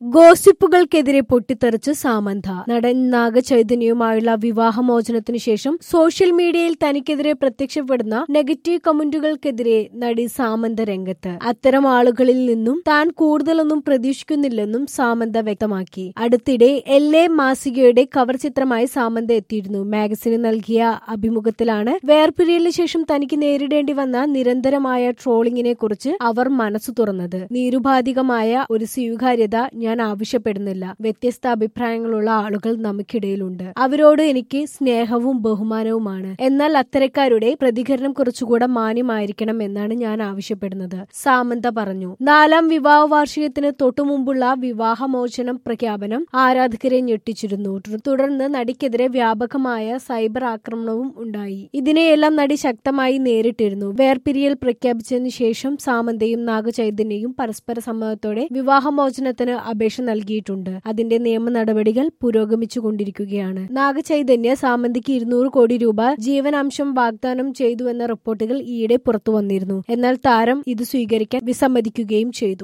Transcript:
ഗോസിപ്പുകൾക്കെതിരെ പൊട്ടിത്തെറിച്ച് സാമന്ത. നടൻ നാഗചൈതന്യവുമായുള്ള വിവാഹമോചനത്തിനു ശേഷം സോഷ്യൽ മീഡിയയിൽ തനിക്കെതിരെ പ്രത്യക്ഷപ്പെടുന്ന നെഗറ്റീവ് കമന്റുകൾക്കെതിരെ നടി സാമന്ത രംഗത്ത്. അത്തരം ആളുകളിൽ നിന്നും താൻ കൂടുതലൊന്നും പ്രതീക്ഷിക്കുന്നില്ലെന്നും സാമന്ത വ്യക്തമാക്കി. അടുത്തിടെ LA മാസികയുടെ കവർ ചിത്രമായി സാമന്ത എത്തിയിരുന്നു. മാഗസിന് നൽകിയ അഭിമുഖത്തിലാണ് വേർപിരിയലിന് ശേഷം തനിക്ക് നേരിടേണ്ടി വന്ന നിരന്തരമായ ട്രോളിങ്ങിനെ കുറിച്ച് അവർ മനസ്സു തുറന്നത്. നിരുപാധികമായ ഒരു സ്വീകാര്യത ഞാൻ ആവശ്യപ്പെടുന്നില്ല. വ്യത്യസ്ത അഭിപ്രായങ്ങളുള്ള ആളുകൾ നമുക്കിടയിലുണ്ട്. അവരോട് എനിക്ക് സ്നേഹവും ബഹുമാനവുമാണ്. എന്നാൽ അത്തരക്കാരുടെ പ്രതികരണം കുറച്ചുകൂടെ മാന്യമായിരിക്കണം എന്നാണ് ഞാൻ ആവശ്യപ്പെടുന്നത്, സാമന്ത പറഞ്ഞു. 4ാം വിവാഹ വാർഷികത്തിന് തൊട്ടുമുമ്പുള്ള വിവാഹമോചനം പ്രഖ്യാപനം ആരാധകരെ ഞെട്ടിച്ചിരുന്നു. തുടർന്ന് നടിക്കെതിരെ വ്യാപകമായ സൈബർ ആക്രമണവും ഉണ്ടായി. ഇതിനെയെല്ലാം നടി ശക്തമായി നേരിട്ടിരുന്നു. വേർപിരിയൽ പ്രഖ്യാപിച്ചതിനു ശേഷം സാമന്തയും നാഗചൈതന്യയും പരസ്പര സമ്മതത്തോടെ വിവാഹമോചനത്തിന് അപേക്ഷ നൽകിയിട്ടുണ്ട്. അതിന്റെ നിയമ നടപടികൾ പുരോഗമിച്ചുകൊണ്ടിരിക്കുകയാണ്. നാഗചൈതന്യ സാമന്തയ്ക്ക് 200 കോടി രൂപ ജീവനാംശം വാഗ്ദാനം ചെയ്തുവെന്ന റിപ്പോർട്ടുകൾ ഈയിടെ പുറത്തുവന്നിരുന്നു. എന്നാൽ താരം ഇത് സ്വീകരിക്കാൻ വിസമ്മതിക്കുകയും ചെയ്തു.